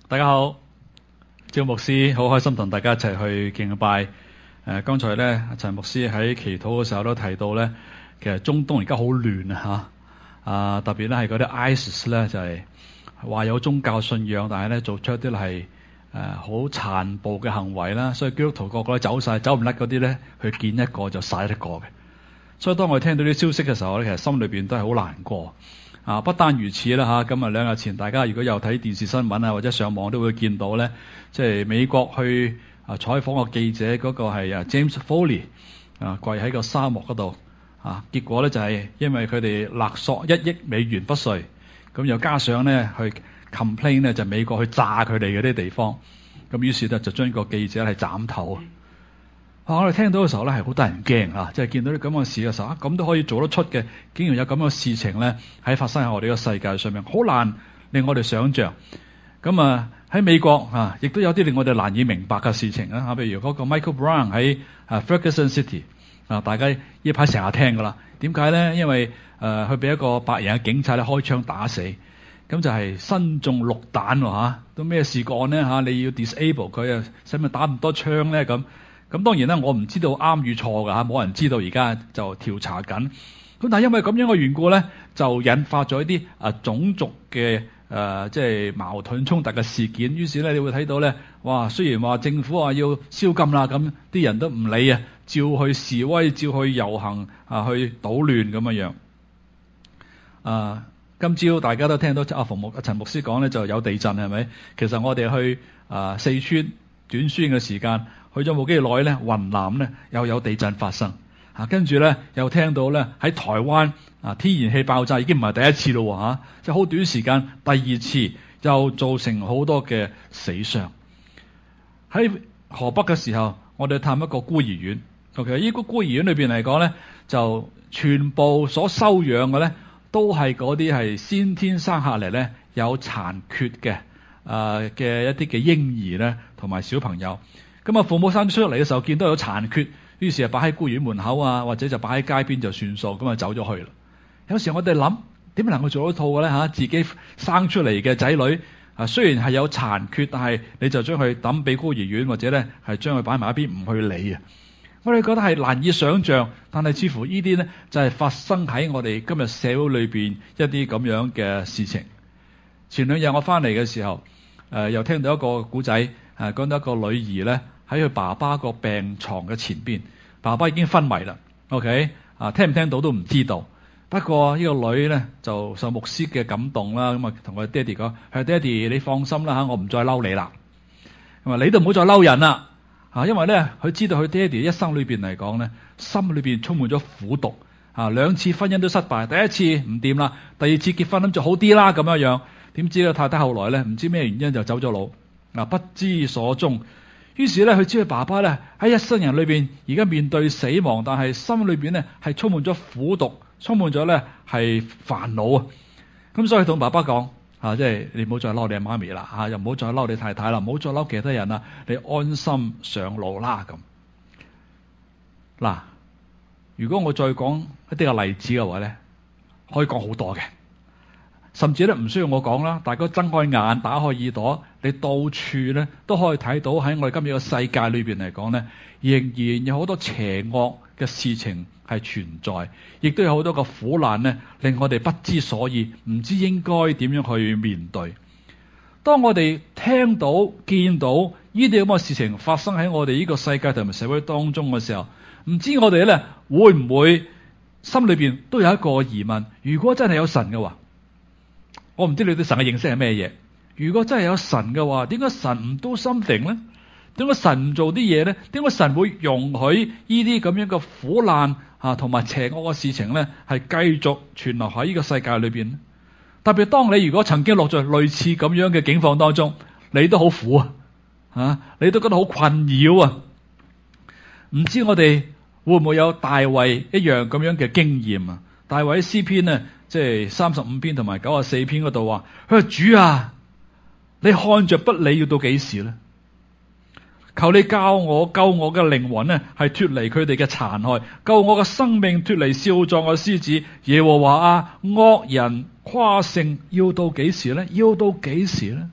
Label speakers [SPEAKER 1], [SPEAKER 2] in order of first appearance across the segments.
[SPEAKER 1] 大家好，趙牧師好開心同大家一齊去敬拜。剛才咧陳牧師喺祈禱嘅時候都提到咧，其實中東而家好亂啊，特別咧係嗰啲 ISIS 咧就係話有宗教信仰，但係咧做出一啲係好殘暴嘅行為啦，所以基督徒個個都走唔甩嗰啲咧，去見一個就殺一個嘅。所以當我哋聽到啲消息嘅時候咧，其實心裏邊都係好難過。不單如此啦嚇，今日2日前大家如果有睇電視新聞啊，或者上網都會見到咧，即係美國去採訪個記者嗰個係James Foley 跪喺個沙漠嗰度結果咧就係因為佢哋勒索1億美元不遂，咁又加上咧去 complain 咧就美國去炸佢哋嗰啲地方，咁於是咧就將個記者係斬頭。我哋聽到嘅時候咧係好得人驚即係見到啲咁嘅事嘅時候咁都可以做得出嘅，竟然有咁嘅事情咧喺發生喺我哋個世界上面，好難令我哋想像。咁喺美國亦都有啲令我哋難以明白嘅事情啦譬如嗰個 Michael Brown 喺Ferguson City 大家呢排成日聽㗎啦。點解咧？因為佢俾一個白人嘅警察咧開槍打死，咁就係身中6彈都咩事幹咧你要 disable 佢使咪打咁多槍咧咁當然啦，我唔知道啱與錯㗎冇人知道，而家就調查緊。咁但係因為咁樣嘅緣故咧，就引發咗一啲種族嘅即係矛盾衝突嘅事件。於是咧，你會睇到咧，哇！雖然話政府話要宵禁啦，咁啲人都唔理照去示威，照去遊行去搗亂咁樣。今朝大家都聽到陳牧師講咧，就有地震係咪？其實我哋去四川短宣嘅時間。去咗冇幾耐咧，雲南咧又有地震發生，跟住咧又聽到咧喺台灣天然氣爆炸已經唔係第一次咯即係好短時間第二次，又造成好多嘅死傷。喺河北嘅時候，我哋探一個孤兒院。OK， 呢個孤兒院裏邊嚟講咧，就全部所收養嘅咧都係嗰啲係先天生下嚟咧有殘缺嘅嘅一啲嘅嬰兒咧，同埋小朋友。咁父母生出嚟嘅時候見到有殘缺，於是擺喺孤兒院門口或者就擺喺街邊就算數，咁走咗去啦。有時我哋諗點能夠做得到嘅咧自己生出嚟嘅仔女雖然係有殘缺，但係你就將佢抌俾孤兒院，或者咧係將佢擺埋一邊唔去理我哋覺得係難以想像，但係似乎呢啲咧就係發生喺我哋今日社會裏邊一啲咁樣嘅事情。前2日我翻嚟嘅時候又聽到一個古仔講到一個女兒咧喺佢爸爸個病床嘅前邊，爸爸已經昏迷啦。OK 聽唔聽到都唔知道。不過呢個女咧就受牧師嘅感動啦，咁同佢爹哋講：係爹哋，你放心啦我唔再嬲你啦。咁你都唔好再嬲人啦因為咧佢知道佢爹哋一生裏邊嚟講咧，心裏邊充滿咗苦毒2次婚姻都失敗，第一次唔掂啦，第2次結婚諗就好啲啦咁樣。點知咧太太後來咧唔知咩原因就走咗佬不知所蹤。於是咧佢知佢爸爸咧喺一生人裏邊而家面對死亡，但係心裏邊咧係充滿咗苦毒，充滿咗咧係煩惱咁所以同爸爸講即係你唔好再嬲你媽咪啦又唔好再嬲你太太啦，唔好再嬲其他人啦，你安心上路啦咁。嗱，如果我再講一啲嘅例子嘅話咧，可以講好多嘅。甚至咧唔需要我講啦，大家睜開眼打開耳朵，你到處咧都可以睇到喺我哋今日嘅世界裏邊嚟講咧，仍然有好多邪惡嘅事情係存在，亦都有好多個苦難咧令我哋不知所以，唔知應該點樣去面對。當我哋聽到見到呢啲咁嘅事情發生喺我哋呢個世界同埋社會當中嘅時候，唔知我哋咧會唔會心裏邊都有一個疑問：如果真係有神嘅話，我唔知你對神嘅認識係咩嘢。如果真係有神嘅話，點解神唔do something咧？點解神唔做啲嘢咧？點解神會容許呢啲咁樣嘅苦難同埋邪惡嘅事情咧，係繼續存留喺呢個世界裏邊？特別當你如果曾經落在類似咁樣嘅境況當中，你都好苦你都覺得好困擾唔知我哋會唔會有大衛一樣咁樣嘅經驗大衛喺詩篇呢，即係35篇同埋94篇嗰度話：佢話主啊，你看着不理要到幾時呢？求你救我嘅靈魂呢，係脫離佢哋嘅殘害，救我嘅生命脫離少壯嘅獅子。耶和華惡人誇勝要到幾時呢？要到幾時呢？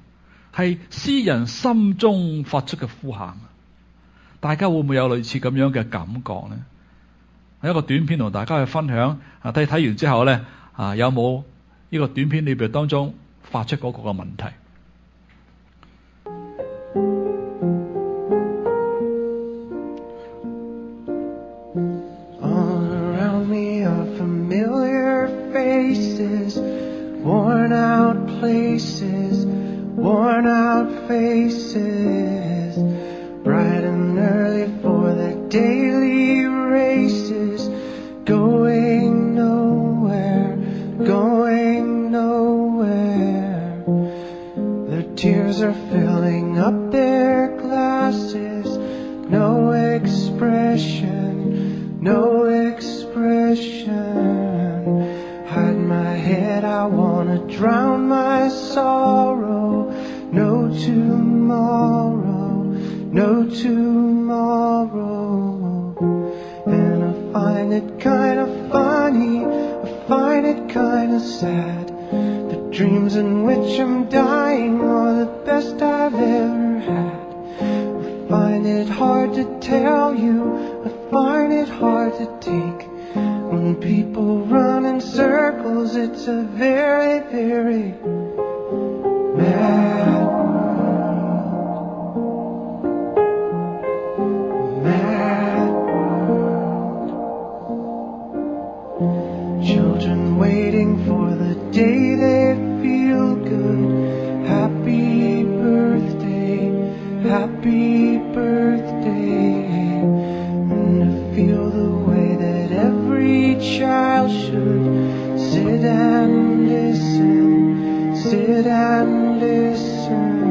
[SPEAKER 1] 係詩人心中發出嘅呼喊。大家會唔會有類似咁樣嘅感覺呢？一個短片同大家去分享，睇完之後呢，有冇呢個短片裏邊當中發出嗰個嘅問題？
[SPEAKER 2] Worn out places, worn out faces, bright and early for their daily races, going nowhere, going nowhere. Their tears are filling up their glasses, no expression, no expression. Hide my head, I wanna drown my sorrow. No tomorrow, no tomorrow. And I find it kinda funny, I find it kinda sad. The dreams in which I'm dying are the best I've ever had. I find it hard to tell you, I find it hard to take. When people run in circles, it's a very, very mad world. Mad world. Children waiting for the day they feel good. Happy birthday, happy birthday. And to feel the way that every child should sit and listen, sit and listen.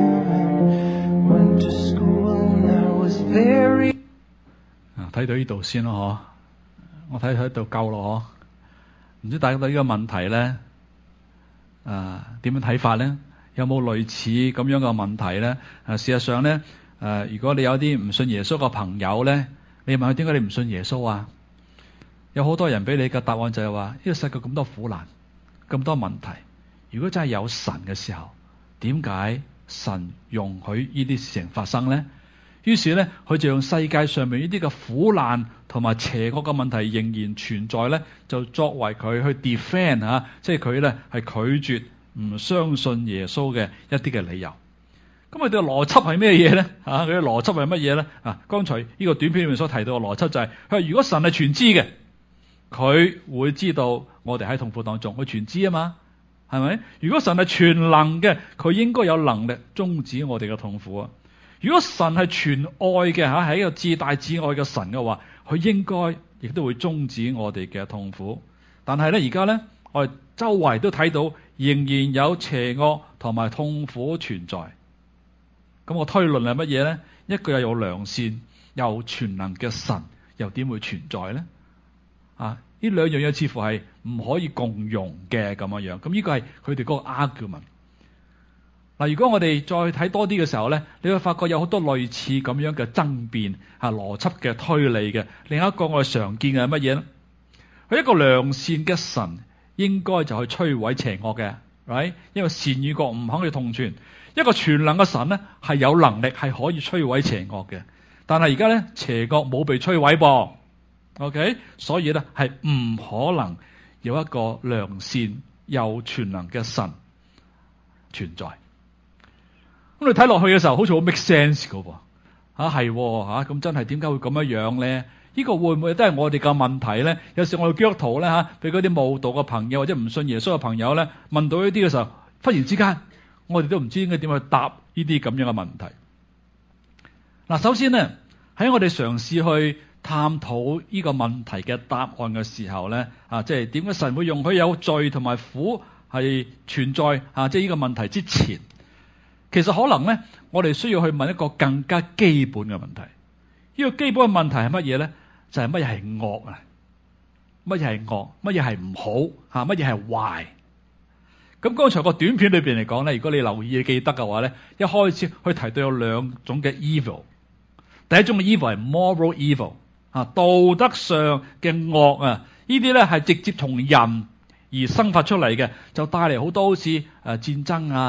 [SPEAKER 2] Went to school and I was very
[SPEAKER 1] 睇到呢度先咯，我睇到夠咯，唔知大家對呢個問題咧，點樣睇法咧？有冇類似咁樣嘅問題咧？事實上咧，如果你有啲唔信耶穌嘅朋友咧，你問佢點解你唔信耶穌啊？有好多人俾你嘅答案就係話：呢個世界咁多苦難，咁多問題，如果真係有神嘅時候，點解神容許呢啲事情發生呢？於是咧，佢就用世界上面呢啲嘅苦難同埋邪惡嘅問題仍然存在咧，就作為佢去 defend 即係佢咧係拒絕唔相信耶穌嘅一啲嘅理由。咁佢哋嘅邏輯係咩嘢咧？佢嘅邏輯係乜嘢咧？剛才呢個短片裏面所提到嘅邏輯就係：佢話如果神係全知嘅，佢會知道我哋喺痛苦當中，佢全知啊嘛，係咪？如果神係全能嘅，佢應該有能力終止我哋嘅痛苦啊！如果神係全愛嘅係一個至大至愛嘅神嘅話，佢應該亦都會終止我哋嘅痛苦。但係咧，而家咧，我哋周圍都睇到仍然有邪惡同埋痛苦存在。咁我推論係乜嘢咧？一個又有良善又全能嘅神，又點會存在咧？呢兩樣嘢似乎係唔可以共融嘅咁樣。咁呢個係佢哋嗰個 argument。如果我哋再睇多啲嘅時候咧，你會發覺有好多類似咁樣嘅爭辯邏輯嘅推理嘅。另一個我哋常見嘅係乜嘢咧？佢一個良善嘅神應該就去摧毀邪惡嘅 ，right？ 因為善與惡唔肯去同存。一個全能嘅神咧係有能力係可以摧毀邪惡嘅，但係而家咧邪惡冇被摧毀噃。OK， 所以咧係唔可能有一個良善又全能嘅神存在。咁你睇落去嘅時候，好似好 make sense 噶喎。咁真係點解會咁樣咧？呢個會唔會都係我哋嘅問題咧？有時我哋基督徒咧俾嗰啲慕道嘅朋友或者唔信耶穌嘅朋友咧問到呢啲嘅時候，忽然之間我哋都唔知應該點去答呢啲咁樣嘅問題。首先咧喺我哋嘗試去探討呢個問題嘅答案嘅時候咧，即係點解神會容許有罪同埋苦係存在即係呢個問題之前，其實可能咧我哋需要去問一個更加基本嘅問題。呢個基本嘅問題係乜嘢咧？就係乜嘢係惡啊？乜嘢係惡？乜嘢係唔好？乜嘢係壞？咁剛才個短片裏邊嚟講咧，如果你留意記得嘅話咧，一開始佢提到有兩種嘅 evil。第一種嘅 evil 係 moral evil，道德上嘅惡呢啲咧係直接從人而生發出嚟嘅，就帶嚟好多好似戰爭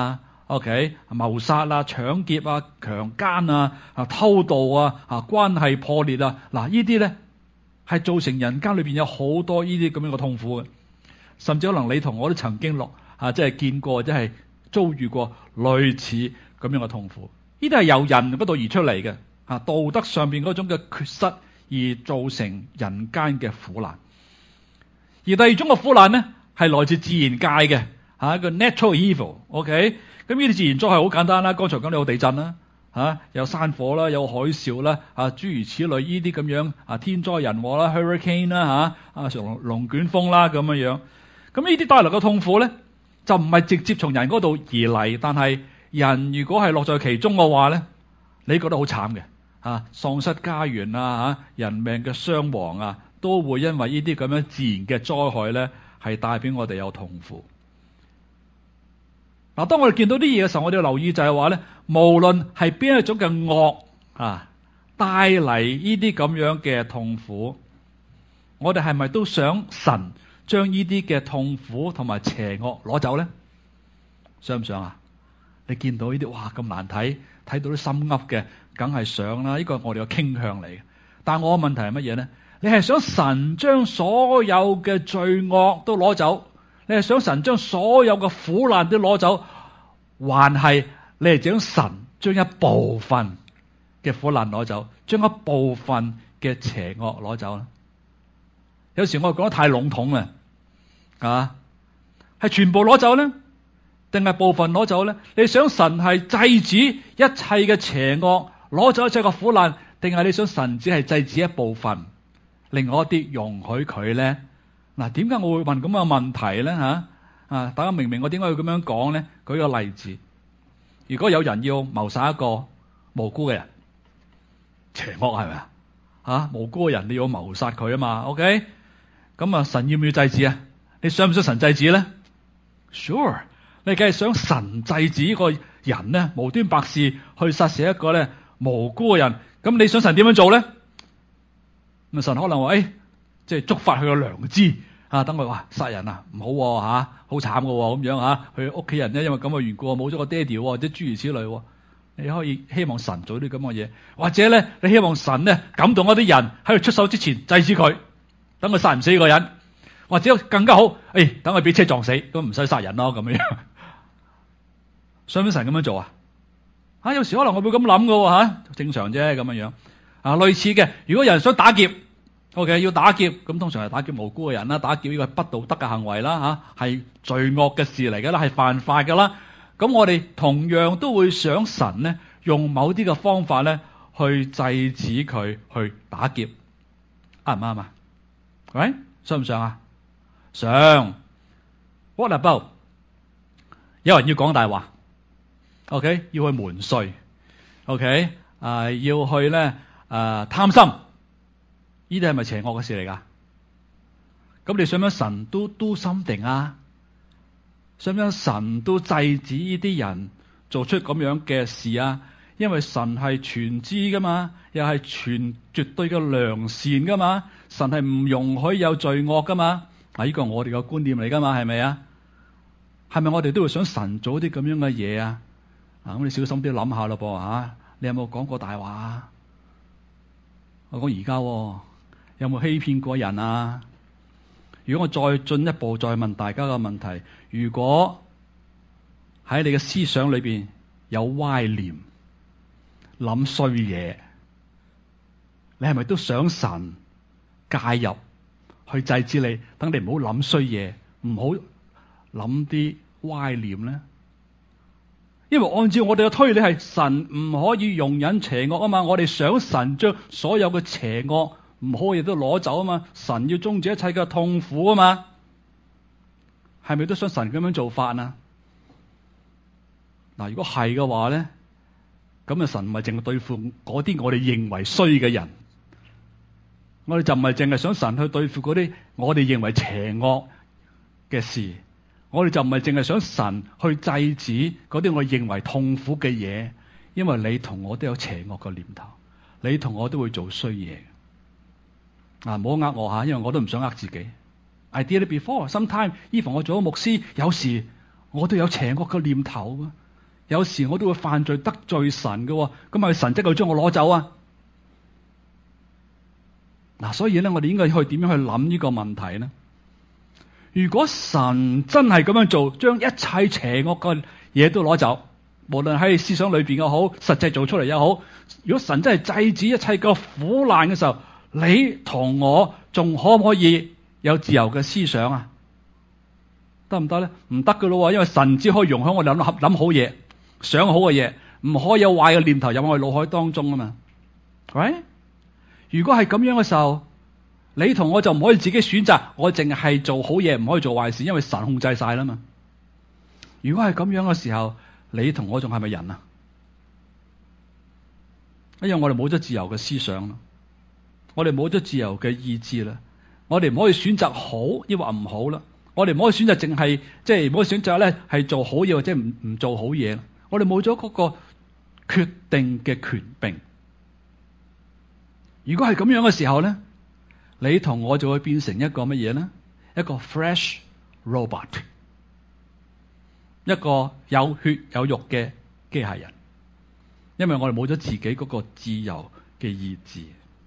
[SPEAKER 1] OK， 謀殺啊、搶劫啊、強姦啊、偷盜啊、關係破裂啊，嗱呢啲咧係造成人間裏邊有好多呢啲咁樣嘅痛苦嘅，甚至可能你同我都曾經即係見過，即係遭遇過類似咁樣嘅痛苦。呢啲係由人嗰度而出嚟嘅，道德上邊嗰種嘅缺失而造成人間嘅苦難。而第二種嘅苦難咧係來自自然界嘅，一個 natural evil。OK， 咁呢啲自然災害好簡單啦，剛才講到有地震啦，有山火啦，有海嘯啦，諸如此類呢啲咁樣天災人禍啦 ，hurricane 啦，龍捲風啦咁樣樣。咁呢啲帶來嘅痛苦咧，就唔係直接從人嗰度而嚟，但係人如果係落在其中嘅話咧，你覺得好慘嘅，喪失家園啊，人命嘅傷亡啊，都會因為呢啲咁樣自然嘅災害咧，係帶俾我哋有痛苦。嗱，當我哋見到啲嘢嘅時候，我哋要留意就係話咧，無論係邊一種嘅惡帶嚟呢啲咁樣嘅痛苦，我哋係咪都想神將呢啲嘅痛苦同埋邪惡攞走咧？想唔想啊？你見到呢啲哇咁難睇，睇到啲心噏嘅，梗係想啦。呢個係我哋嘅傾向嚟嘅。但係我嘅問題係乜嘢咧？你係想神將所有嘅罪惡都攞走？你係想神將所有嘅苦難都攞走，還係你係想神將一部分嘅苦難攞走，將一部分嘅邪惡攞走咧？有時我哋講得太籠統啦，係全部攞走咧，定係部分攞走咧？你想神係制止一切嘅邪惡，攞走一切嘅苦難，定係你想神只係制止一部分，另外一啲容許佢咧？嗱，點解我會問咁嘅問題咧？大家明唔明我點解要咁樣講咧？舉個例子，如果有人要謀殺一個無辜嘅人，邪惡係咪啊？無辜嘅人你要謀殺佢啊嘛 ？OK， 咁神要唔要制止啊？你想唔想神制止咧 ？Sure， 你梗係想神制止呢個人咧，無端白事去殺死一個咧無辜嘅人，咁你想神點樣做咧？咁神可能話即係觸發佢嘅良知等佢話殺人唔好好慘㗎咁樣佢屋企人咧因為咁嘅緣故冇咗個爹哋或者諸如此類。你可以希望神做啲咁嘅嘢，或者咧你希望神咧感動一啲人喺佢出手之前制止佢，等佢殺唔死呢個人，或者更加好，等佢俾車撞死，咁唔使殺人咯咁樣。想唔想神咁樣做有時可能我會咁諗㗎正常啫咁樣類似嘅，如果有人想打劫，OK 要打劫，咁通常係打劫無辜嘅人啦，打劫呢個係不道德嘅行為啦係罪惡嘅事嚟㗎啦，係犯法㗎啦。咁我哋同樣都會想神咧用某啲嘅方法咧去制止佢去打劫，啱唔啱啊？喂，想唔想想。What about 有人要講大話 ？OK， 要去瞞稅 ，OK， 要去咧貪心，呢啲係咪邪惡嘅事嚟㗎？咁你想唔想神都 do something 想唔想神都制止呢啲人做出咁樣嘅事因為神係全知噶嘛，又係全絕對嘅良善噶嘛，神係唔容許有罪惡噶嘛。呢個係我哋嘅觀念嚟噶嘛，係咪係咪我哋都會想神做啲咁樣嘅嘢咁你小心啲諗下咯噃你有冇講過大話我講而家有冇欺騙過人如果我再進一步再問大家個問題，如果喺你嘅思想裏邊有歪念、諗衰嘢，你係咪都想神介入去制止你，等你唔好諗衰嘢，唔好諗啲歪念咧？因為按照我哋嘅推理係神唔可以容忍邪惡嘛，我哋想神將所有嘅邪惡唔好嘢都攞走嘛，神要終止一切嘅痛苦嘛，係咪都想神咁樣做法如果係嘅話咧，咁神唔係淨係對付嗰啲我哋認為衰嘅人，我哋就唔係淨係想神去對付嗰啲我哋認為邪惡嘅事，我哋就唔係淨係想神去制止嗰啲我認為痛苦嘅嘢，因為你同我都有邪惡嘅念頭，你同我都會做衰嘢。唔好呃我因為我都唔想呃自己。I did it before. Sometimes even 我做咗牧師，有時我都有邪惡嘅念頭有時我都會犯罪得罪神嘅，咁係神即係將我攞走啊？嗱，所以咧，我哋應該去點樣去諗呢個問題呢？如果神真係咁樣做，將一切邪惡嘅嘢都攞走，無論喺思想裏邊又好，實際做出嚟又好，如果神真係制止一切嘅苦難嘅時候，你同我仲可唔可以有自由嘅思想啊？得唔得咧？唔得噶咯，因為神只可以容許我哋諗好嘢，想好嘅嘢，唔可以有壞嘅念頭入我哋腦海當中啊嘛。喂，如果係咁樣嘅時候，你同我就唔可以自己選擇，我淨係做好嘢，唔可以做壞事，因為神控制晒啦嘛。如果係咁樣嘅時候，你同我仲係咪人啊？因為我哋冇咗自由嘅思想啦，我哋冇咗自由嘅意志啦，我哋唔可以選擇好抑或唔好啦，我哋唔可以選擇淨係唔可以選擇咧係做好嘢或者唔做好嘢啦，我哋冇咗嗰個決定嘅權柄。如果係咁樣嘅時候咧，你同我就會變成一個乜嘢呢？一個 flesh robot， 一個有血有肉嘅機械人，因為我哋冇咗自己嗰個自由嘅意志。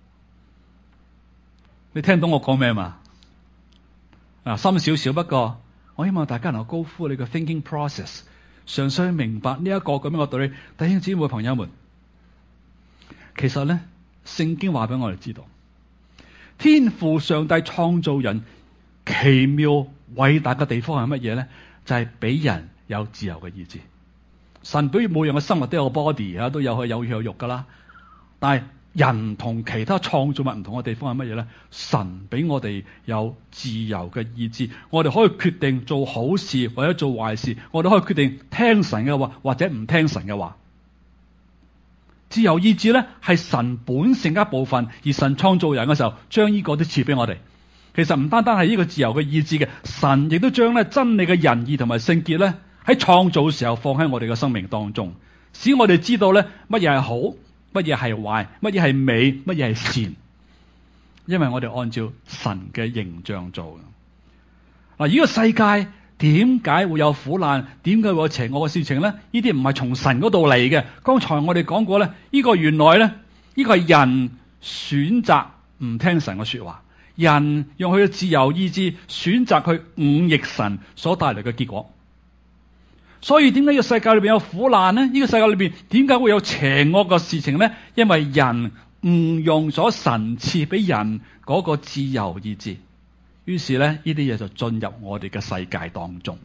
[SPEAKER 1] 你聽到我講咩嘛？深少少，不過我希望大家能夠高呼你嘅 thinking process， 嘗試去明白呢一個咁樣嘅道理。弟兄姊妹朋友們，其實咧，聖經話俾我哋知道，天父上帝創造人奇妙偉大嘅地方係乜嘢咧？就係俾人有自由嘅意志。神俾每樣嘅生物都有個 body 啊，都有佢有血有肉噶啦。但係人同其他創造物唔同嘅地方係乜嘢咧？神俾我哋有自由嘅意志，我哋可以決定做好事或者做壞事，我哋可以決定聽神嘅話或者唔聽神嘅話。自由意志咧係神本性嘅一部分，而神創造人嘅時候，將呢個都賜俾我哋。其實唔單單係呢個自由嘅意志嘅，神亦都將咧真理嘅仁義同埋聖潔咧喺創造嘅時候放喺我哋嘅生命當中，使我哋知道咧乜嘢係好，乜嘢係壞，乜嘢係美，乜嘢係善。因為我哋按照神嘅形象做嘅。呢個世界點解會有苦難？點解會有邪惡嘅事情咧？呢啲唔係從神嗰度嚟嘅。剛才我哋講過咧，呢個原來咧，呢個係人選擇唔聽神嘅說話，人用佢嘅自由意志選擇去忤逆神所帶嚟嘅結果。所以點解呢個世界裏邊有苦難呢？呢個世界裏邊點解會有邪惡嘅事情呢？因為人誤用咗神賜俾人嗰個自由意志。於是咧，呢啲嘢就進入我哋嘅世界當中。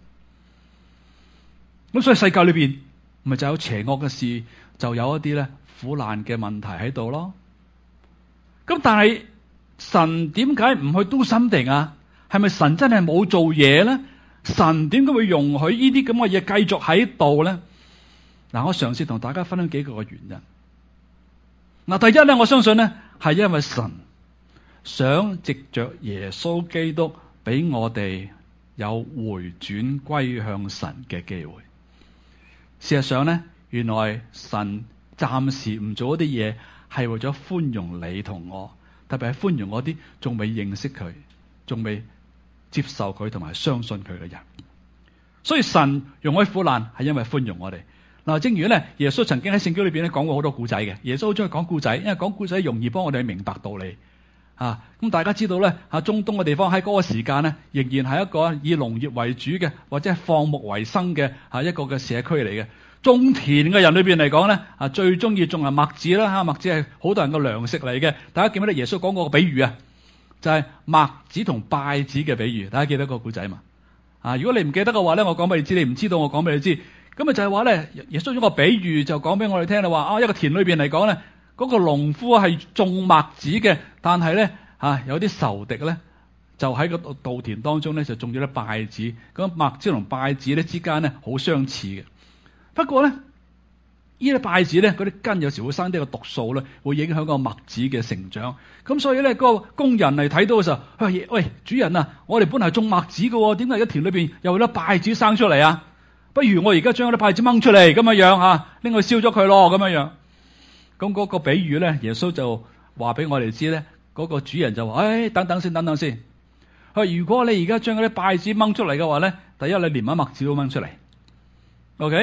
[SPEAKER 1] 咁所以世界裏邊咪就有邪惡嘅事，就有一啲咧苦難嘅問題喺度咯。咁但係神點解唔去do something啊？係咪神真係冇做嘢咧？神點解會容許呢啲咁嘅嘢繼續喺度咧？我嘗試同大家分享幾個嘅原因。第一咧，我相信咧係因為神想藉着耶穌基督俾我哋有回轉歸向神嘅機會。事實上咧，原來神暫時唔做一啲嘢，係為咗寬容你同我，特別係寬容我啲仲未認識佢、仲未接受佢同埋相信佢嘅人。所以神容許苦難係因為寬容我哋。正如咧，耶穌曾經喺聖經裏邊咧講過好多故仔嘅。耶穌好中意講故仔，因為講故仔容易幫我哋明白道理。咁大家知道咧，中東嘅地方喺嗰個時間咧，仍然係一個以農業為主嘅，或者係放牧為生嘅一個嘅社區嚟嘅。種田嘅人裏邊嚟講咧，最中意種係麥子啦。麥子係好多人嘅糧食嚟嘅。大家記唔記得耶穌講過個比喻啊？就係麥子同稗子嘅比喻。大家記得個故仔嘛？如果你唔記得嘅話咧，我講俾你知；你唔知道，我講俾你知。咁就係話咧，耶穌用個比喻就講俾我哋聽啦，話一個田裏邊嚟講咧，嗰個農夫係種麥子嘅，但係咧有啲仇敵咧就喺個稻田當中咧就種咗啲稗子。咁麥子同稗子咧之間咧好相似嘅，不過咧呢啲稗子咧嗰啲根有時會生啲個毒素咧，會影響個麥子嘅成長。咁所以咧嗰個工人嚟睇到嘅時候，佢話：喂，主人啊，我哋本嚟係種麥子嘅，點解而家田裏邊又有啲稗子生出嚟啊？不如我而家將嗰啲稗子掹出嚟咁樣拎去燒咗佢咯，咁樣。咁嗰個比喻咧，耶穌就話俾我哋知咧，嗰個主人就話：等等先。如果你而家將嗰啲稗子掹出嚟嘅話咧，第一你連埋麥子都掹出嚟 ，OK？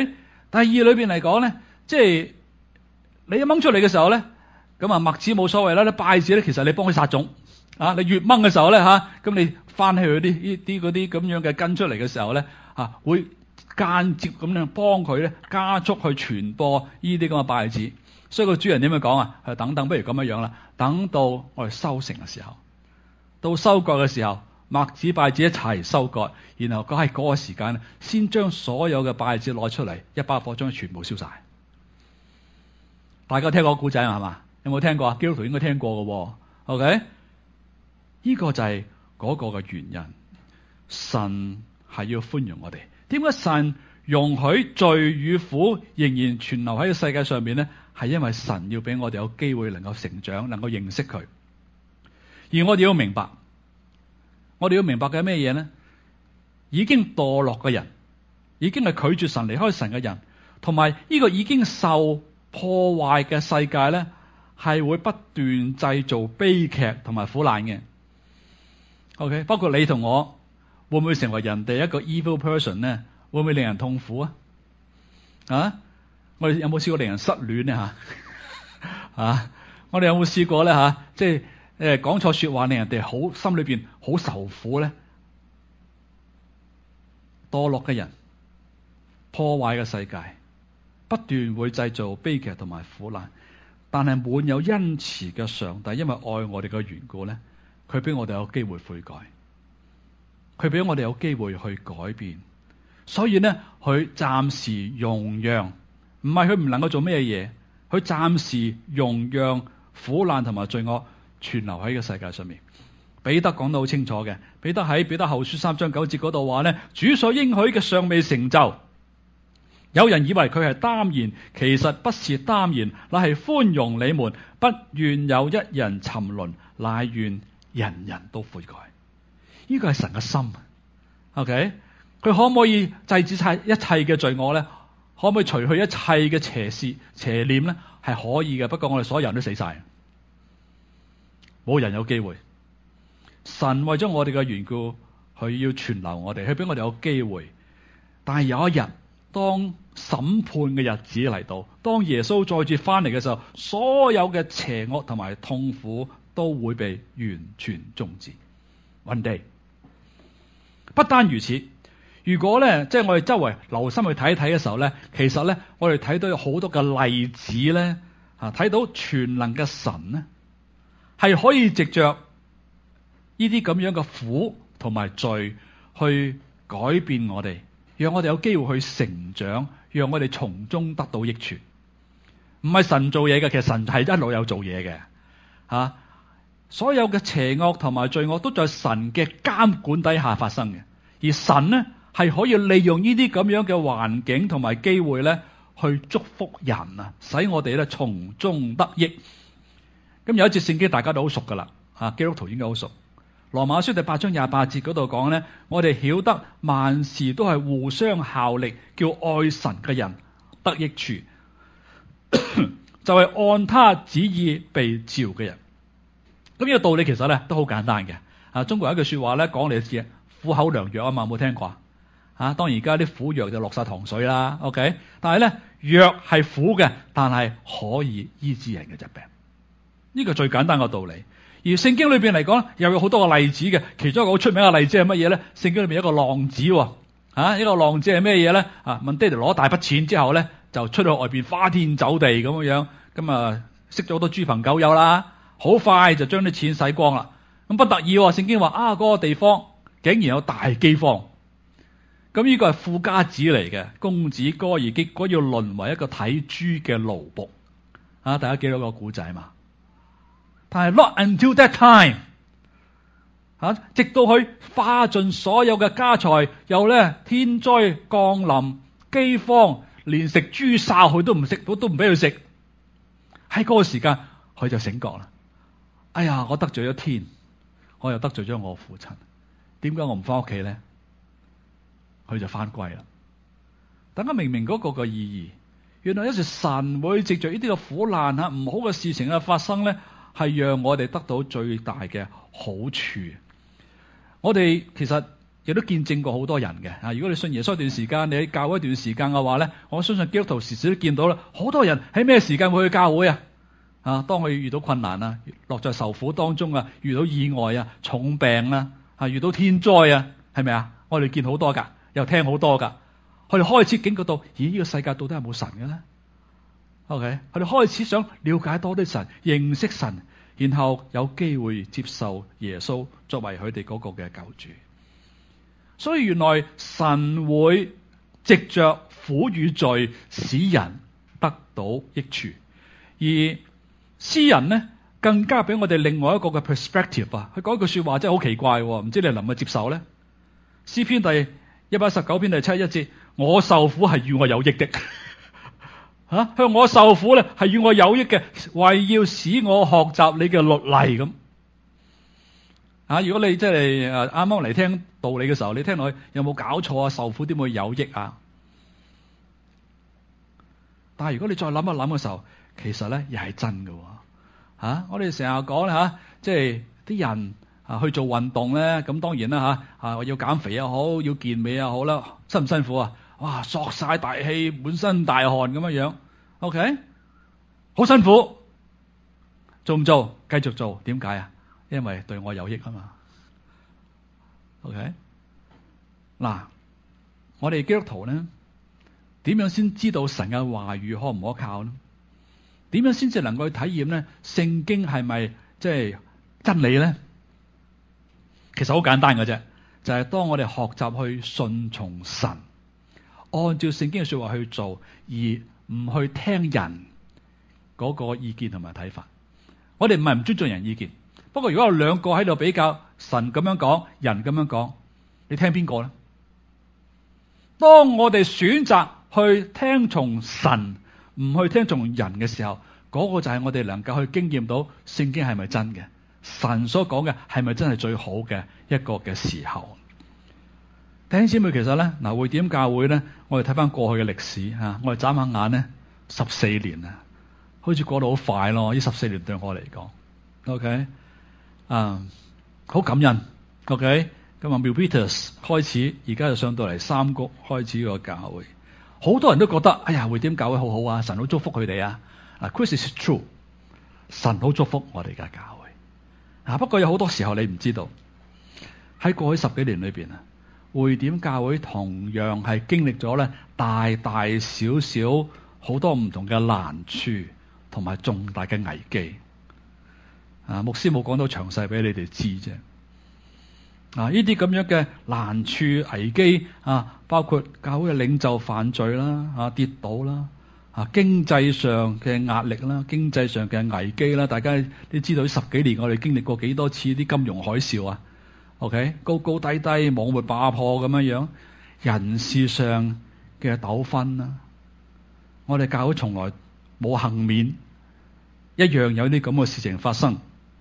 [SPEAKER 1] 第二裏邊嚟講咧，即係你一掹出嚟嘅時候咧，咁啊麥子冇所謂啦，你稗子咧其實你幫佢殺種啊，你越掹嘅時候咧咁你翻起佢啲嗰啲咁樣嘅根出嚟嘅時候咧會間接咁樣幫佢咧加速去傳播呢啲咁嘅稗子。所以個主人點樣講啊？等等，不如咁樣啦，等到我哋收成嘅時候，到收割嘅時候，麥子稗子一齊收割，然後喺嗰個時間咧，先將所有嘅稗子攞出嚟，一把火將佢全部燒晒。大家聽過古仔係嘛？有冇聽過啊？基督徒應該聽過嘅喎。OK， 呢個就係嗰個嘅原因。神係要寬容我哋。點解神容許罪與苦仍然存留喺個世界上面呢？係因為神要俾我哋有機會能夠成長，能夠認識佢。而我哋要明白嘅咩嘢呢？已經墮落嘅人，已經係拒絕神、離開神嘅人，同埋呢個已經受破壞嘅世界呢，係會不斷製造悲劇同埋苦難嘅。OK， 包括你同我，會唔會成為人哋一個 evil person 呢？會唔會令人痛苦啊？我哋有冇試過令人失戀呢？我哋有冇試過呢？即係講錯說話令人哋好心裏邊好受苦呢？墮落嘅人，破壞嘅世界，不斷會製造悲劇同埋苦難。但係滿有恩慈嘅上帝，因為愛我哋嘅緣故呢，佢俾我哋有機會悔改，佢俾我哋有機會去改變。所以呢，佢暫時容讓，唔係佢唔能夠做咩嘢，佢暫時容讓苦難同埋罪惡存留喺個世界上面。彼得講得好清楚嘅，彼得喺彼得後書3章9節嗰度話呢，主所應許嘅尚未成就。有人以為佢係耽延，其實不是耽延，乃係寬容你們，不願有一人沉淪，乃願人人都悔改。呢個係神嘅心。OK， 佢可唔可以制止晒一切嘅罪惡呢？可唔可以除去一切嘅邪事邪念呢？係可以嘅，不過我哋所有人都死晒，冇人有機會。神為咗我哋嘅緣故，佢要存留我哋，佢俾我哋有機會。但係有一日，當審判嘅日子嚟到，當耶穌再次翻嚟嘅時候，所有嘅邪惡同埋痛苦都會被完全終止。One day， 不單如此，如果咧即係我哋周圍留心去睇一睇嘅時候咧，其實咧我哋睇到有好多嘅例子咧，睇到全能嘅神咧係可以藉着呢啲咁樣嘅苦同埋罪去改變我哋，讓我哋有機會去成長，讓我哋從中得到益處。唔係神做嘢嘅，其實神係一路有做嘢嘅。所有嘅邪惡同埋罪惡都在神嘅監管底下發生嘅，而神呢係可以利用呢啲咁樣嘅環境同埋機會咧，去祝福人啊，使我哋咧從中得益。咁有一節聖經大家都好熟噶啦，基督徒應該好熟。羅馬書第8章28節嗰度講咧，我哋曉得萬事都係互相效力，叫愛神嘅人得益處，就係按他旨意被召嘅人。咁呢個道理其實咧都好簡單嘅。中國有一句說話咧講嚟嘅，苦口良藥啊嘛，有冇聽過啊？當然而家啲苦藥就落晒糖水啦。OK， 但係咧藥係苦嘅，但係可以醫治人嘅疾病。呢個最簡單嘅道理。而聖經裏邊嚟講又有好多個例子嘅，其中一個好出名嘅例子係乜嘢咧？聖經裏邊有一個浪子，一個浪子係咩嘢咧？問爹哋攞大筆錢之後咧，就出去外邊花天酒地咁樣，咁識咗好多豬朋狗友啦，好快就將啲錢使光啦。咁不得已，聖經話嗰個地方竟然有大饑荒，咁呢個係富家子嚟嘅，公子哥兒結果要淪為一個睇豬嘅奴僕。大家記到個古仔嘛？但係 not until that time， 直到佢花盡所有嘅家財，又咧天災降臨、饑荒，連食豬潲佢都唔食，都唔俾佢食。喺嗰個時間，佢就醒覺啦。哎呀，我得罪咗天，我又得罪咗我父親，點解我唔翻屋企咧？佢就翻歸啦。大家明明嗰個嘅意義，原來有時神會藉着呢啲嘅苦難唔好嘅事情嘅發生咧，係讓我哋得到最大嘅好處。我哋其實亦都見證過好多人嘅。如果你信耶穌一段時間，你喺教會一段時間嘅話咧，我相信基督徒時時都見到啦，好多人喺咩時間會去教會啊？當佢遇到困難啊，落在受苦當中啊，遇到意外啊、重病啊，遇到天災啊，係咪啊？我哋見好多㗎，又聽好多㗎。佢哋開始警覺到，咦？呢個世界到底係冇神嘅咧？OK，佢哋開始想了解多啲神，認識神，然後有機會接受耶穌作為佢哋嗰個嘅救主。所以原來神會藉着苦與罪使人得到益處，而詩人呢更加俾我哋另外一個嘅 perspective 啊！佢講一句說話真係好奇怪，唔知你能唔能接受呢？詩篇第119篇第7、1節，我受苦係與我有益的。向我受苦咧係與我有益嘅，為要使我學習你嘅律例咁。如果你即係啱啱嚟聽道理嘅時候，你聽落去有冇搞錯啊？受苦點會有益啊？但係如果你再諗一諗嘅時候，其實咧又係真嘅。我哋成日講咧即係啲人去做運動咧，咁當然啦要減肥又好，要健美又好啦，辛唔辛苦啊？哇，索晒大氣，滿身大汗咁樣 OK， 好辛苦，做唔做？繼續做，點解啊？因為對我有益啊嘛。OK， 嗱，我哋基督徒咧，點樣先知道神嘅話語可唔可靠呢？點樣先至能夠去體驗咧？聖經係咪即係真理咧？其實好簡單嘅啫，就係當我哋學習去順從神，按照聖經嘅說話去做，而唔去聽人嗰個意見同埋睇法。我哋唔係唔尊重人意見，不過如果有兩個喺度比較，神咁樣講，人咁樣講，你聽邊個咧？當我哋選擇去聽從神，唔去聽從人嘅時候，嗰個就係我哋能夠去經驗到聖經係咪真嘅，神所講嘅係咪真係最好嘅一個嘅時候。弟兄姊妹，其實咧匯點教會咧，我哋睇翻過去嘅歷史我哋眨下眼咧14年啊，好似過得好快咯。呢14年對我嚟講 ，OK 好感恩 OK。咁啊 Milpitas 開始，而家就上到嚟三谷開始個教會，好多人都覺得哎呀匯點教會好好啊，神好祝福佢哋啊。Chris is true， 神好祝福我哋嘅教會。不過有好多時候你唔知道，喺過去10幾年裏邊匯點教會同樣係經歷咗咧大大小小好多唔同嘅難處同埋重大嘅危機。牧師冇講到詳細俾你哋知啫。呢啲咁樣嘅難處危機包括教會嘅領袖犯罪啦，跌倒啦，經濟上嘅壓力啦，經濟上嘅危機啦。大家都知道呢10幾年我哋經歷過幾多次啲金融海嘯啊。OK， 高高低低，網活爆破咁樣，人事上嘅糾紛啦，我哋教會從來冇幸免，一樣有啲咁嘅事情發生。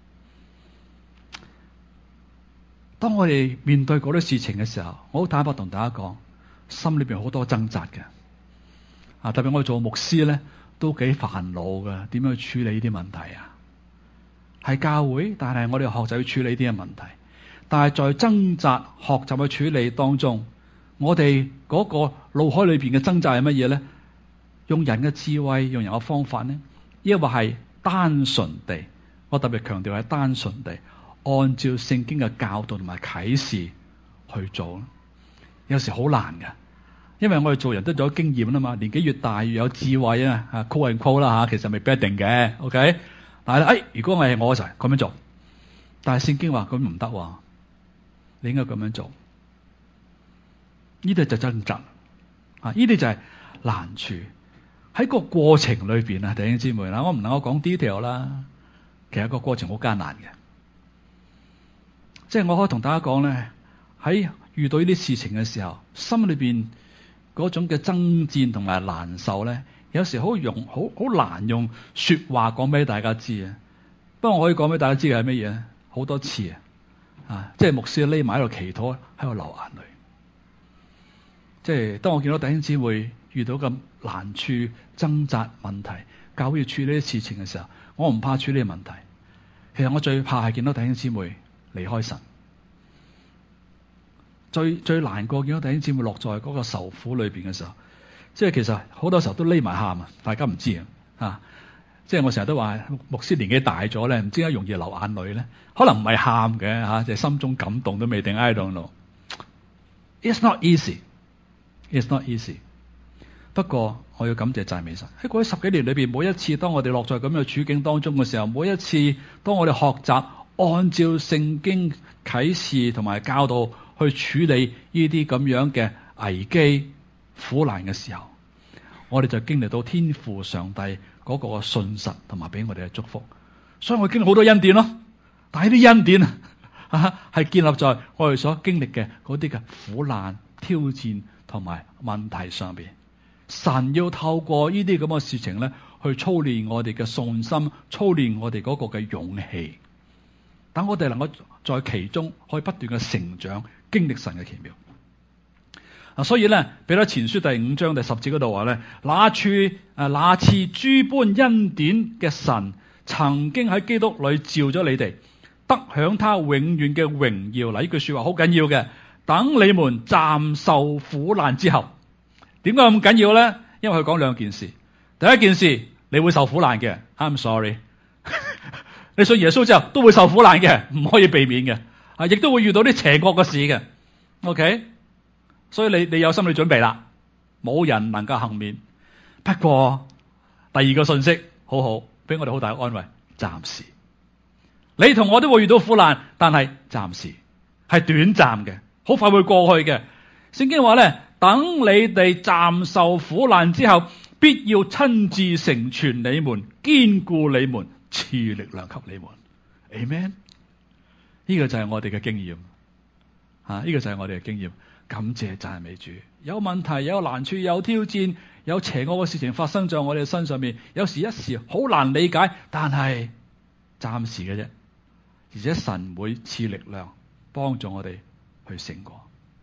[SPEAKER 1] 當我哋面對嗰啲事情嘅時候，我好坦白同大家講，心裏邊好多掙扎嘅。特別我哋做牧師咧，都幾煩惱嘅，點樣去處理呢啲問題啊？係教會，但係我哋學習去處理呢啲嘅問題。但係在掙扎學習去處理當中，我哋嗰個腦海裏邊嘅掙扎係乜嘢咧？用人嘅智慧，用人嘅方法呢？抑或係單純地，我特別強調係單純地按照聖經嘅教導同埋啟示去做。有時好難㗎，因為我哋做人都有經驗啊嘛，年紀越大越有智慧啊，call and call 啦，其實未必一定嘅。OK， 但係如果係我就係咁樣做，但係聖經話咁唔得喎。你應該咁樣做，呢啲就掙扎，呢啲就係難處。喺個過程裏邊啊，弟兄姊妹啦，我唔能夠講 detail 啦，其實個過程好艱難嘅。即係我可以同大家講咧，喺遇到呢啲事情嘅時候，心裏邊嗰種嘅爭戰同埋難受咧，有時好難用說話講俾大家知啊。不過我可以講俾大家知嘅係乜嘢？好多次即係牧師匿埋喺度祈禱，喺度流眼淚。即係當我見到弟兄姊妹遇到咁難處、掙扎問題，教會要處理呢啲事情嘅時候，我唔怕處理問題。其實我最怕係見到弟兄姊妹離開神， 最難過見到弟兄姊妹落在嗰個受苦裏邊嘅時候，即係其實好多時候都匿埋喊啊，大家唔知啊。即係我成日都話牧師年紀大咗咧，唔知點解容易流眼淚咧？可能唔係喊嘅嚇，就係心中感動都未定。I don't know. It's not easy. It's not easy. 不過我要感謝讚美神喺過去10幾年裏邊，每一次當我哋落在咁樣嘅處境當中嘅時候，每一次當我哋學習按照聖經啟示同埋教導去處理呢啲咁樣嘅危機苦難嘅時候，我哋就經歷到天父上帝嗰個信實同埋俾我哋嘅祝福。所以我經歷好多恩典咯，但係啲恩典係建立在我哋所經歷嘅嗰啲嘅苦難挑戰同埋問題上邊。神要透過呢啲咁嘅事情咧，去操練我哋嘅信心，操練我哋嗰個嘅勇氣，等我哋能夠在其中可以不斷嘅成長，經歷神嘅奇妙。所以咧，彼得前書第5章第10節嗰度話咧，那賜諸般恩典嘅神，曾經喺基督裏召咗你哋，得享他永遠嘅榮耀。嗱，呢句說話好緊要嘅。等你們暫受苦難之後，點解咁緊要咧？因為佢講兩件事。第一件事，你會受苦難嘅。I'm sorry， 你信耶穌之後都會受苦難嘅，唔可以避免嘅。亦都會遇到啲邪惡嘅事嘅。OK。所以你有心理準備啦，冇人能夠幸免。不過第二個信息好好，俾我哋好大嘅安慰。暫時，你同我都會遇到苦難，但係暫時係短暫嘅，好快會過去嘅。聖經話咧，等你哋暫受苦難之後，必要親自成全你們，堅固你們，賜力量給你們。Amen。呢個就係我哋嘅經驗，呢個就係我哋嘅經驗。感謝讚美主。有問題、有難處、有挑戰、有邪惡嘅事情發生在我哋身上面，有時一時好難理解，但係暫時嘅啫。而且神會賜力量幫助我哋去勝過。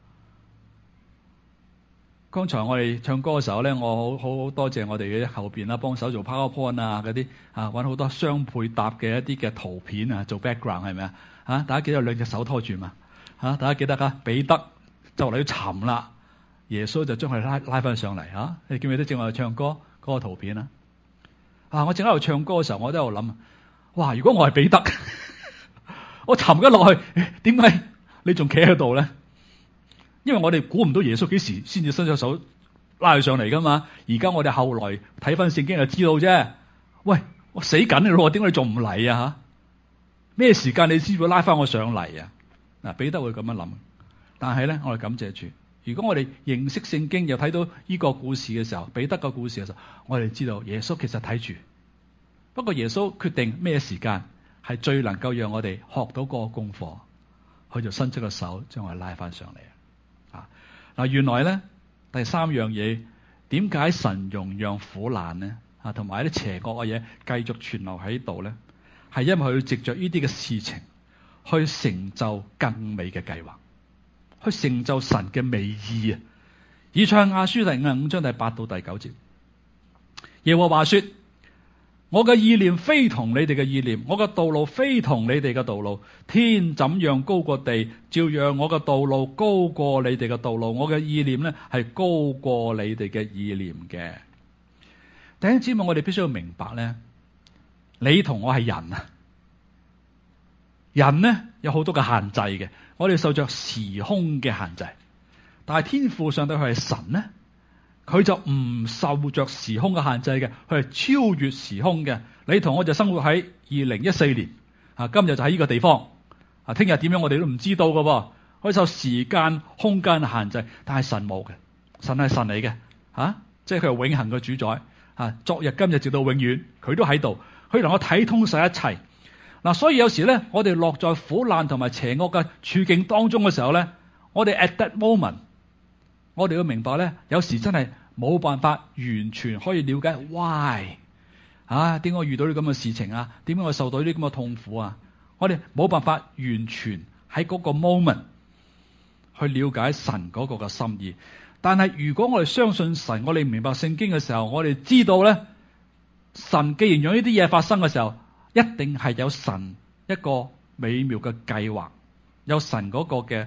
[SPEAKER 1] 剛才我哋唱歌嘅時候咧，我好多謝我哋嘅後邊啦，幫手做 PowerPoint 啊嗰啲揾好多相配搭嘅一啲嘅圖片啊做 background 係咪啊？大家記得有兩隻手拖住嘛？大家記得彼得就嚟要沉啦，耶穌就將佢拉翻上嚟嚇。你記唔記得正話唱歌嗰個圖片啊？我正喺度唱歌嘅時候，我都喺度諗，哇！如果我係彼得，我沉咗落去，點解你仲企喺度咧？因為我哋估唔到耶穌幾時先至伸隻手拉佢上嚟噶嘛。而家我哋後來睇翻聖經就知道啫。喂，我死緊你咯，點解你仲唔嚟啊？咩時間你先會拉翻我上嚟啊？嗱，彼得會咁樣諗。但係咧，我哋感謝主。如果我哋認識聖經，又睇到呢個故事嘅時候，彼得個故事嘅時候，我哋知道耶穌其實睇住。不過耶穌決定咩時間係最能夠讓我哋學到嗰個功課，佢就伸出個手將我哋拉翻上嚟。原來咧第3樣嘢，點解神容讓苦難呢？同埋一啲邪惡嘅嘢繼續存留喺度咧，係因為佢要藉着呢啲嘅事情去成就更美嘅計劃。去成就神嘅美意啊！以賽亞書第55章第8到第9節，耶和華說：我嘅意念非同你哋嘅意念，我嘅道路非同你哋嘅道路。天怎樣高過地，照樣我嘅道路高過你哋嘅道路，我嘅意念呢係高過你哋嘅意念嘅。弟兄姊妹，我哋必須要明白呢，你同我係人啊，人呢有好多嘅限制嘅。我哋受着時空嘅限制，但係天父上帝佢係神呢，佢就唔受着時空嘅限制嘅，佢係超越時空嘅。你同我就生活喺2014年，今日就喺呢個地方，聽日點樣我哋都唔知道㗎喎。佢受時間空間嘅限制，但係神冇嘅，神係神嚟嘅，即係佢係永恆嘅主宰，昨日今日直到永遠，佢都喺度，佢能夠睇通晒一切。所以有時咧，我哋落在苦難同埋邪惡嘅處境當中嘅時候咧，我哋 at that moment， 我哋要明白咧，有時真係冇辦法完全可以了解 why 點解我遇到啲咁嘅事情啊？點解我受到啲咁嘅痛苦啊？我哋冇辦法完全喺嗰個 moment 去了解神嗰個嘅心意。但係如果我哋相信神，我哋明白聖經嘅時候，我哋知道咧，神既然讓呢啲嘢發生嘅時候，一定係有神一個美妙嘅計劃，有神嗰個嘅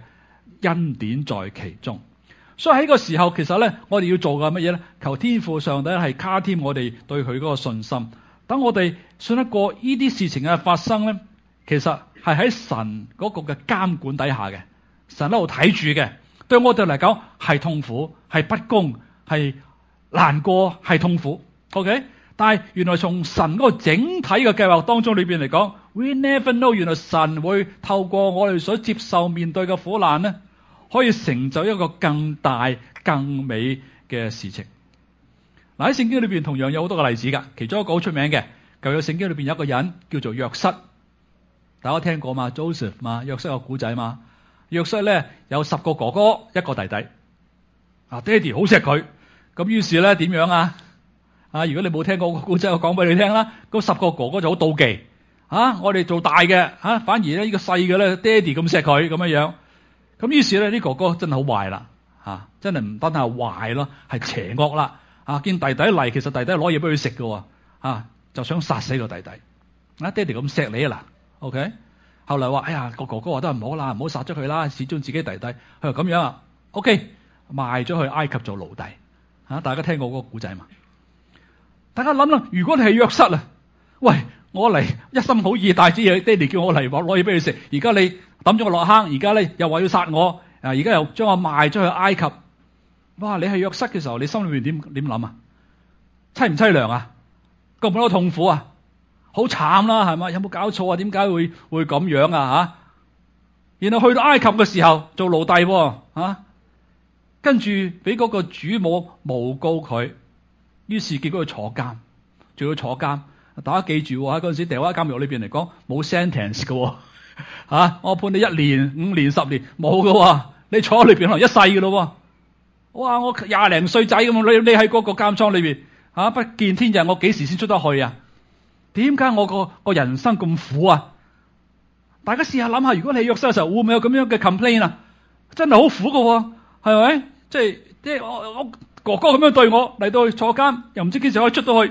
[SPEAKER 1] 恩典在其中。所以喺個時候，其實咧，我哋要做嘅乜嘢咧？求天父上帝係加添我哋對佢嗰個信心，等我哋信得過呢啲事情嘅發生咧，其實係喺神嗰個嘅監管底下嘅，神喺度睇住嘅。對我哋嚟講係痛苦、係不公、係難過、係痛苦。OK， 但係原來從神嗰個整體嘅計劃當中裏邊嚟講 ，we never know， 原來神會透過我哋所接受面對嘅苦難咧，可以成就一個更大、更美嘅事情。嗱，喺聖經裏邊同樣有好多個例子噶，其中一個好出名嘅舊約聖經裏邊有一個人叫做約瑟，大家聽過嘛 ？Joseph 嘛，約瑟個古仔嘛。約瑟咧有10個哥哥，一個弟弟。爹哋好錫佢，咁於是咧點樣啊？如果你冇聽過個古仔，我講俾你聽啦。嗰10個哥哥就好妒忌，我哋做大嘅，反而咧呢個細嘅咧，爹哋咁錫佢咁樣樣。咁於是咧啲哥哥真係好壞啦，真係唔單係壞咯，係邪惡啦。見弟弟嚟，其實弟弟攞嘢俾佢食嘅，就想殺死個弟弟。爹哋咁錫你啊嗱 ，OK。後來話，哎呀，個哥哥話都係唔好啦，唔好殺咗佢啦，始終自己弟弟。佢話咁樣啊 ，OK， 賣咗去埃及做奴隸。大家聽過嗰個古仔嘛？大家諗啦，如果你係約瑟啊，喂，我嚟一心好意帶啲嘢，爹哋叫我嚟攞嘢俾佢食，而家你抌咗我落坑，而家咧又話要殺我，而家又將我賣咗去埃及。哇！你係約瑟嘅時候，你心裏面點諗啊？凄唔凄涼啊？覺唔覺得痛苦啊？好慘啦，係嘛？有冇搞錯啊？點解會咁樣啊？然後去到埃及嘅時候做奴隸，跟住俾嗰個主母誣告佢，於是結果佢坐監，仲要坐監。大家記住喺嗰陣時掉喺監獄裏邊嚟講冇 sentence 嘅，我判你1年、5年、10年冇嘅，你坐喺裏邊可能一世嘅咯。哇！我20零歲仔咁，你喺嗰個監倉裏邊不見天日，我幾時先出得去啊？點解我個人生咁苦啊？大家試下諗下，如果你約瑟嘅時候，會唔會有咁樣嘅 complain 啊？真係好苦嘅，係咪？即係我哥哥咁樣對我，嚟到去坐監，又唔知幾時可以出到去。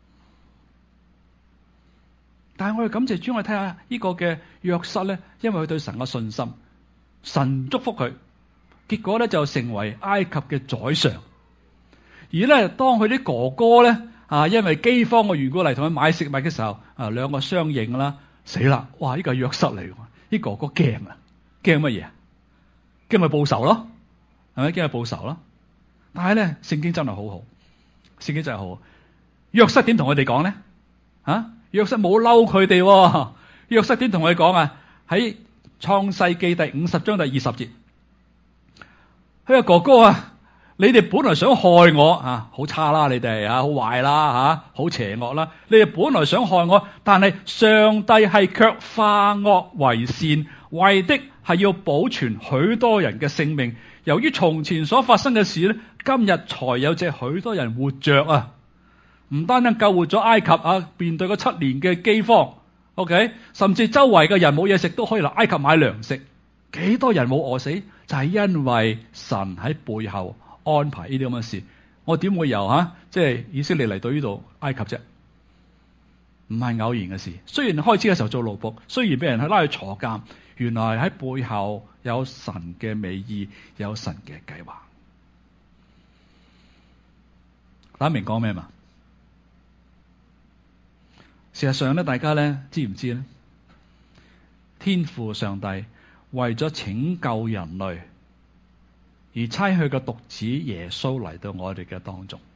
[SPEAKER 1] 但係我哋感謝主，我哋睇下呢個嘅約瑟咧，因為佢對神嘅信心，神祝福佢，結果咧就成為埃及嘅宰相。而咧當佢啲哥哥咧因為饑荒嘅緣故嚟同佢買食物嘅時候，兩個相認啦，死啦！哇！呢個係約瑟嚟嘅，啲哥哥驚啊，驚乜嘢啊？驚咪報仇咯，係咪？驚咪報仇咯。但係咧，聖經真係好好，聖經真係好好。約瑟點同佢哋講咧？約瑟冇嬲佢哋，約瑟點同佢講啊？喺創世記第50章第20節，佢話哥哥啊，你哋本來想害我好差啦，你哋好壞啦好邪惡啦，你哋本來想害我，但係上帝係卻化惡為善，為的係要保存許多人嘅性命。由於從前所發生嘅事咧，今日才有這許多人活着啊！唔單單救活咗埃及面對嗰7年嘅饑荒 ，OK， 甚至周圍嘅人冇嘢食都可以嚟埃及買糧食。幾多人冇餓死？就係因為神喺背後安排呢啲咁嘅事。我點會由即係以色列嚟到呢度埃及啫？唔係偶然嘅事。雖然開始嘅時候做奴僕，雖然俾人去拉去坐監，原來喺背後有神嘅美意，有神嘅計劃。大家明講咩嘛？事實上咧，大家咧知唔知咧？天父上帝為咗拯救人類，而差佢嘅獨子耶穌嚟到我哋嘅當中。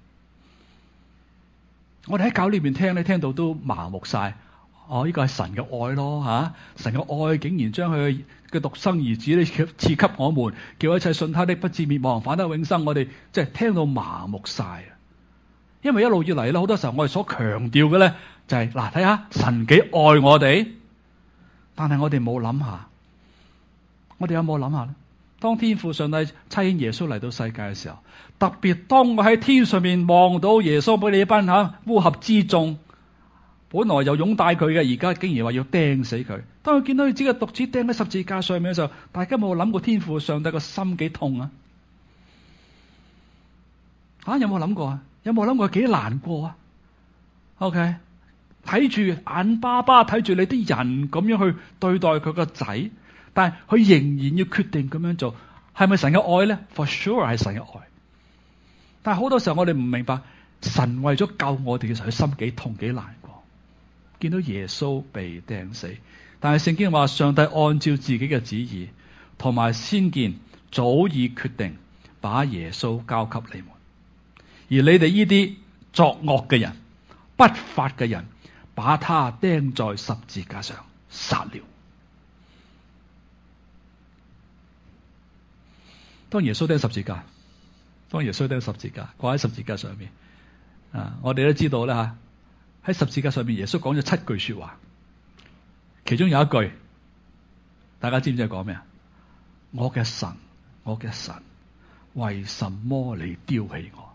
[SPEAKER 1] 我哋喺教裏邊聽咧，聽到都麻木晒。呢個係神嘅愛咯，神嘅愛竟然將佢嘅獨生兒子咧賜給我們，叫一切信他的不至滅亡，反得永生。我哋即係聽到麻木晒。因為一路以嚟咧，好多時候我哋所強調嘅咧就係睇下神幾愛我哋，但係我哋冇諗下，我哋有冇諗下咧？當天父上帝差遣耶穌嚟到世界嘅時候，特別當我喺天上面望到耶穌俾你一班烏合之眾，本來又擁戴佢嘅，而家竟然話要釘死佢。當佢見到佢自己嘅獨子釘喺十字架上面嘅時候，大家有冇諗過天父上帝個心幾痛啊？有冇諗過啊？有冇諗過幾難過啊 ？OK， 睇住眼巴巴睇住你啲人咁樣去對待佢個仔， 但係佢仍然要決定咁樣做，係咪神嘅愛咧 ？For sure 係神嘅愛。但係好多時候我哋唔明白，神為咗救我哋嘅時候，佢心幾痛幾難過。見到耶穌被釘死，但係聖經話上帝按照自己嘅旨意同埋先見，早已決定把耶穌交給你們。而你哋呢啲作惡嘅人、不法嘅人，把他釘在十字架上殺了。當耶穌釘十字架，掛喺十字架上面，我哋都知道啦吓，喺十字架上面耶穌講咗7句說話，其中有一句，大家知唔知係講咩啊？我嘅神，我嘅神，為什麼你丟棄我？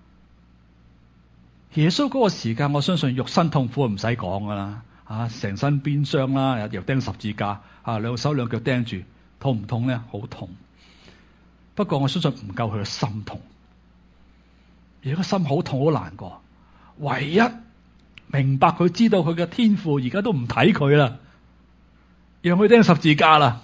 [SPEAKER 1] 耶穌嗰個時間，我相信肉身痛苦唔使講噶啦，成身鞭傷啦，又釘十字架，兩手兩腳釘住，痛唔痛咧？好痛。不過我相信唔夠佢嘅心痛，而個心好痛好難過。唯一明白佢知道佢嘅天父而家都唔睇佢啦，讓佢釘十字架啦。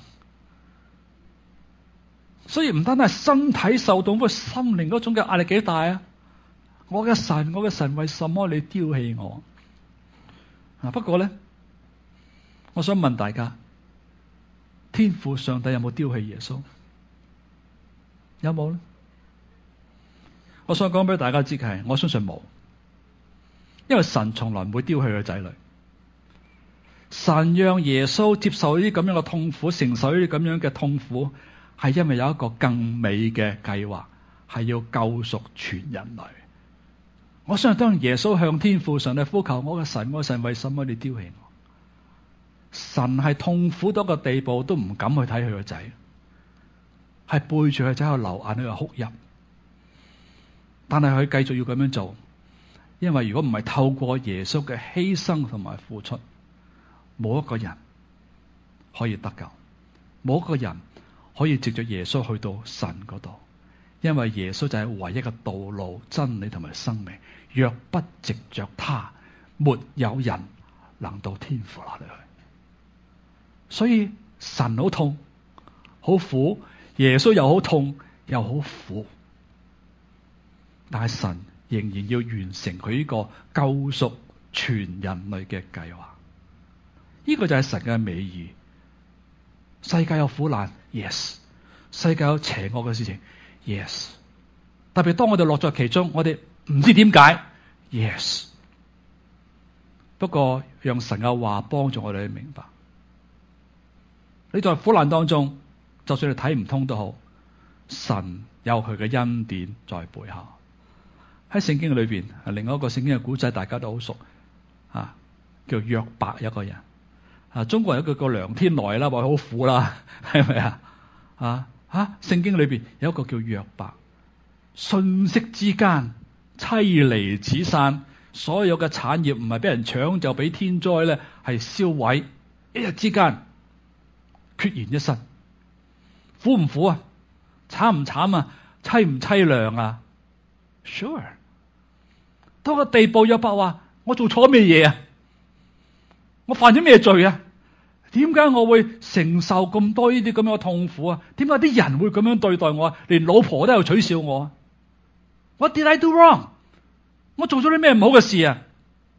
[SPEAKER 1] 所以唔單單係身體受痛，個心靈嗰種嘅壓力幾大啊！我嘅神，我嘅神，為什麼你丟棄我？不過咧，我想問大家，天父上帝有冇丟棄耶穌？有冇咧？我想講俾大家知嘅係，我相信冇，因為神從來唔會丟棄佢嘅仔女。神讓耶穌接受呢啲咁樣嘅痛苦，承受呢啲咁樣嘅痛苦，係因為有一個更美嘅計劃，係要救贖全人類。我相信當耶穌向天父上帝呼求，我嘅神，我嘅神，為什麼你丟棄我？神係痛苦到一個地步，都唔敢去睇佢個仔，係背住佢仔喺度流眼喺度哭泣。但係佢繼續要咁樣做，因為如果唔係透過耶穌嘅犧牲同埋付出，冇一個人可以得救，冇一個人可以藉着耶穌去到神嗰度，因為耶穌就係唯一嘅道路、真理同埋生命。若不藉着他，沒有人能到天父那裏去。所以神好痛好苦，耶穌又好痛又好苦，但係神仍然要完成佢呢個救贖全人類嘅計劃。呢個就係神嘅美意。世界有苦難 ，yes； 世界有邪惡嘅事情 ，yes。特別當我哋落在其中，我哋唔知點解 ，yes。不過讓神嘅話幫助我哋去明白，你在苦難當中，就算你睇唔通都好，神有佢嘅恩典在背後。喺聖經裏邊，另外一個聖經嘅古仔大家都好熟，叫約伯一個人。中國人有一句叫梁天來啦，話好苦啦，係咪啊？聖經裏邊有一個叫約伯，瞬息之間妻離子散，所有嘅產業唔係俾人搶就俾天災咧係燒毀，一日之間孑然一身。苦唔苦啊？慘唔慘啊？淒唔淒涼啊？ Sure。 到個地步，約伯話：我做錯咩嘢啊？我犯咗咩罪啊？點解我會承受咁多呢啲咁樣嘅痛苦啊？點解啲人會咁樣對待我啊？連老婆都有取笑我啊。What did I do wrong？ 我做咗啲咩唔好嘅事啊？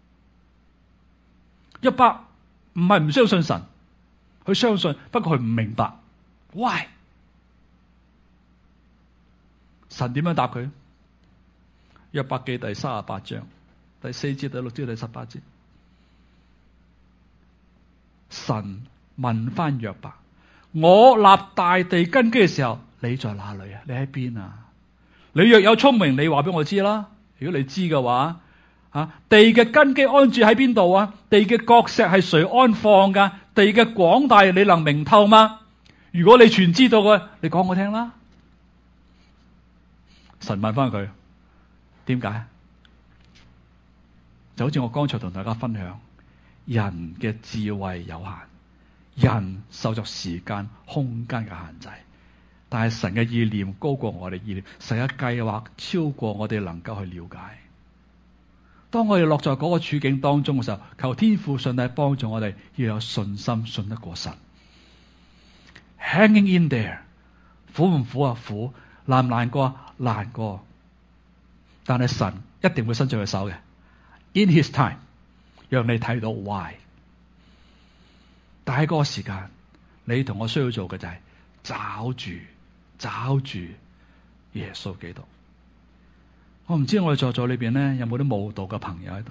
[SPEAKER 1] 約伯唔係唔相信神，佢相信，不過佢唔明白 why。 神點樣答佢？約伯記第38章第4節、第6節、第18節。神問翻約伯：我立大地根基嘅時候，你在哪裏啊？你喺邊啊？你若有聰明，你話俾我知啦。如果你知嘅話，地嘅根基安住喺邊度啊？地嘅角石係誰安放噶？地嘅廣大你能明透嗎？如果你全知道嘅，你講我聽啦。神問翻佢：點解？就好似我剛才同大家分享，人嘅智慧有限，人受着時間空間嘅限制，但係神嘅意念高過我哋意念，神嘅計劃超過我哋能夠去了解。當我哋落在嗰個處境當中嘅時候，求天父上帝幫助我哋，要有信心，信得過神。 hanging in there， 苦唔苦啊？苦。難唔難過啊？難過。但係神一定會伸出佢手嘅 ，in His time， 讓你睇到 why。但係嗰個時間，你同我需要做嘅就係找住耶穌基督。我唔知我哋在座裏邊咧有冇啲慕道嘅朋友喺度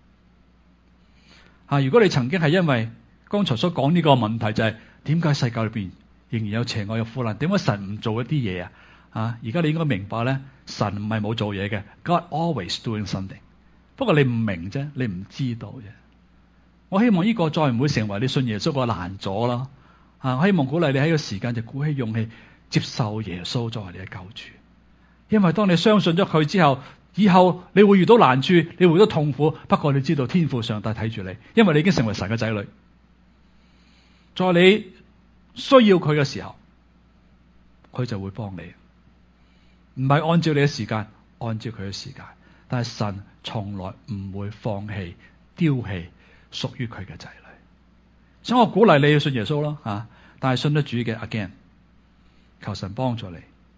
[SPEAKER 1] 如果你曾經係因為剛才所講呢個問題，就係點解世界裏邊仍然有邪惡有苦難？點解神唔做一啲嘢啊？而家你應該明白咧，神唔係冇做嘢嘅 ，God always doing something。不過你唔明啫，你唔知道啫。我希望呢個再唔會成為你信耶穌個難阻啦。我希望鼓勵你喺個時間就鼓起勇氣接受耶穌作為你嘅救主。因為當你相信咗佢之後，以後你會遇到難處，你會遇到痛苦。不過你知道天父上帝睇住你，因為你已經成為神嘅仔女。在你需要佢嘅時候，佢就會幫你。唔係按照你嘅時間，按照佢嘅時間。但係神從來唔會放棄、丟棄屬於佢嘅仔女。所以我鼓勵你要信耶穌咯但係信得主嘅 again， 求神幫助你，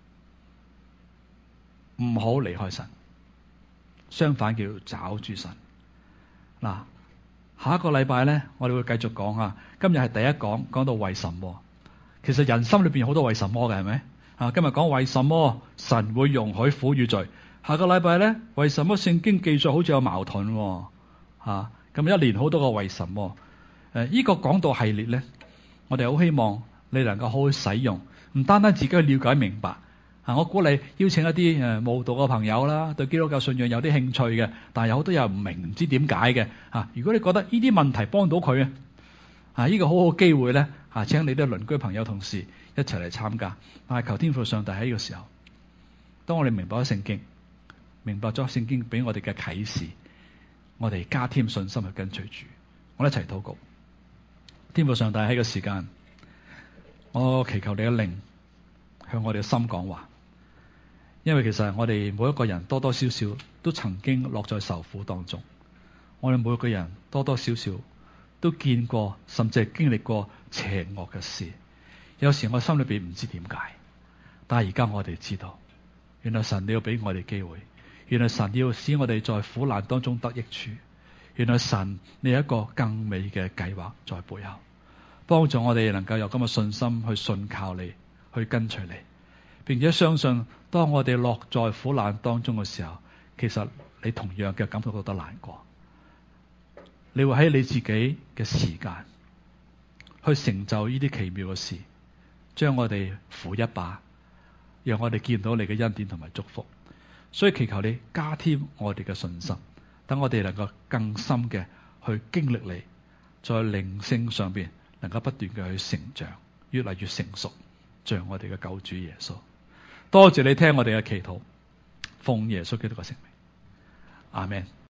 [SPEAKER 1] 唔好離開神。相反叫找住神。嗱，下一個禮拜咧，我哋會繼續講今日係第一講到為什麼。其實人心裏邊有好多為什麼嘅，係咪今日講為什麼神會容許苦與罪。下個禮拜咧，為什麼聖經記載好似有矛盾咁一連好多個為什麼。呢個講道系列咧，我哋好希望你能夠好好使用，唔單單自己去了解明白。我鼓勵邀請一啲慕道嘅朋友啦，對基督教信仰有啲興趣嘅，但係有好多人唔明，唔知點解嘅如果你覺得呢啲問題幫到佢呢個好好機會咧請你啲鄰居朋友同事一齊嚟參加。但係求天父上帝喺呢個時候，當我哋明白咗聖經，明白咗聖經俾我哋嘅啟示，我哋加添信心去跟隨主。我哋一齊禱告。天父上帝喺個時間，我祈求你嘅靈向我哋嘅心講話。因為其實我哋每一個人多多少少都曾經落在受苦當中，我哋每一個人多多少少都見過，甚至係經歷過邪惡嘅事。有時我心裏邊唔知點解，但係而家我哋知道，原來神你要俾我哋機會，原來神要使我哋在苦難當中得益處，原來神你有一個更美嘅計劃在背後，幫助我哋能夠有咁嘅信心去信靠你，去跟隨你，並且相信當我哋落在苦難當中嘅時候，其實你同樣嘅感覺到難過。你會喺你自己嘅時間去成就呢啲奇妙嘅事，將我哋扶一把，讓我哋見到你嘅恩典同埋祝福。所以祈求你加添我哋嘅信心，等我哋能夠更深嘅去經歷你，在靈性上邊能夠不斷嘅去成長，越嚟越成熟，像我哋嘅救主耶穌。多謝你聽我哋嘅祈禱，奉耶穌基督嘅聖名，阿們。